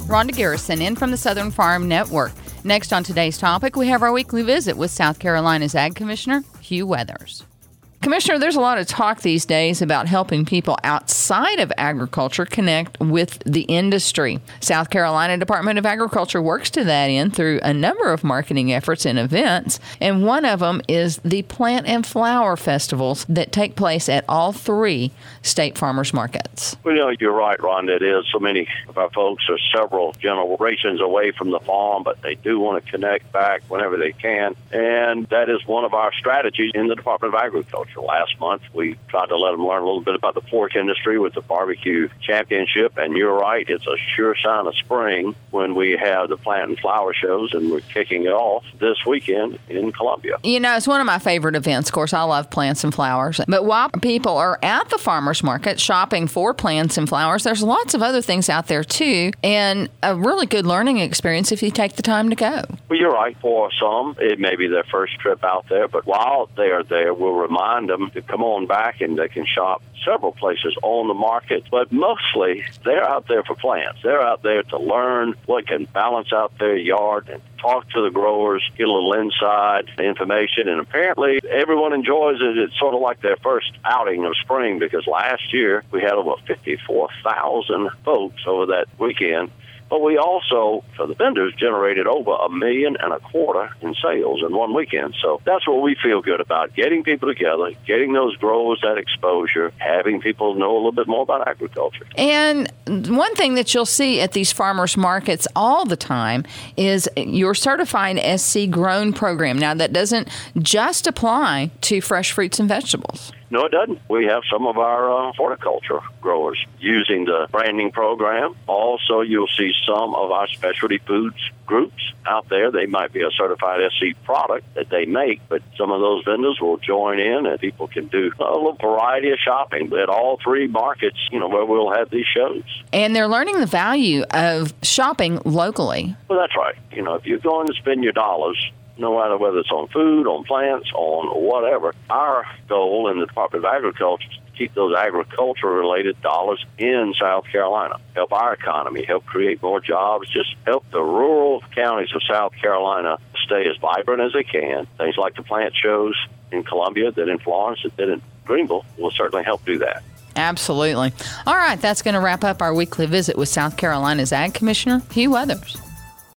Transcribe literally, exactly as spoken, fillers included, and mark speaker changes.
Speaker 1: Rhonda Garrison in from the Southern Farm Network. Next on today's topic, we have our weekly visit with South Carolina's Ag Commissioner, Hugh Weathers. Commissioner, there's a lot of talk these days about helping people outside of agriculture connect with the industry. South Carolina Department of Agriculture works to that end through a number of marketing efforts and events, and one of them is the plant and flower festivals that take place at all three state farmers markets.
Speaker 2: Well, you know, you're right, Ron. It is. So many of our folks are several generations away from the farm, but they do want to connect back whenever they can, and that is one of our strategies in the Department of Agriculture. Last month, we tried to let them learn a little bit about the pork industry with the barbecue championship, and you're right, it's a sure sign of spring when we have the plant and flower shows, and we're kicking it off this weekend in Columbia.
Speaker 1: You know, it's one of my favorite events. Of course, I love plants and flowers, but while people are at the farmers market shopping for plants and flowers, there's lots of other things out there too, and a really good learning experience if you take the time to go.
Speaker 2: Well, you're right. For some, it may be their first trip out there, but while they are there, we'll remind them to come on back, and they can shop several places on the market. But mostly, they're out there for plants. They're out there to learn what can balance out their yard and talk to the growers, get a little inside information. And apparently, everyone enjoys it. It's sort of like their first outing of spring, because last year we had over fifty-four thousand folks over that weekend. But we also, for the vendors, generated over a million and a quarter in sales in one weekend. So that's what we feel good about, getting people together, getting those growers that exposure, having people know a little bit more about agriculture.
Speaker 1: And one thing that you'll see at these farmers markets all the time is your certified S C Grown program. Now, that doesn't just apply to fresh fruits and vegetables.
Speaker 2: No, it doesn't. We have some of our uh, horticulture growers using the branding program. Also, you'll see some of our specialty foods groups out there. They might be a certified S C product that they make, but some of those vendors will join in, and people can do a little variety of shopping at all three markets, you know, where we'll have these shows.
Speaker 1: And they're learning the value of shopping locally.
Speaker 2: Well, that's right. You know, if you're going to spend your dollars, no matter whether it's on food, on plants, on whatever, our goal in the Department of Agriculture is to keep those agriculture-related dollars in South Carolina, help our economy, help create more jobs, just help the rural counties of South Carolina stay as vibrant as they can. Things like the plant shows in Columbia, that in Florence, that in Greenville will certainly help do that.
Speaker 1: Absolutely. All right, that's going to wrap up our weekly visit with South Carolina's Ag Commissioner, Hugh Weathers.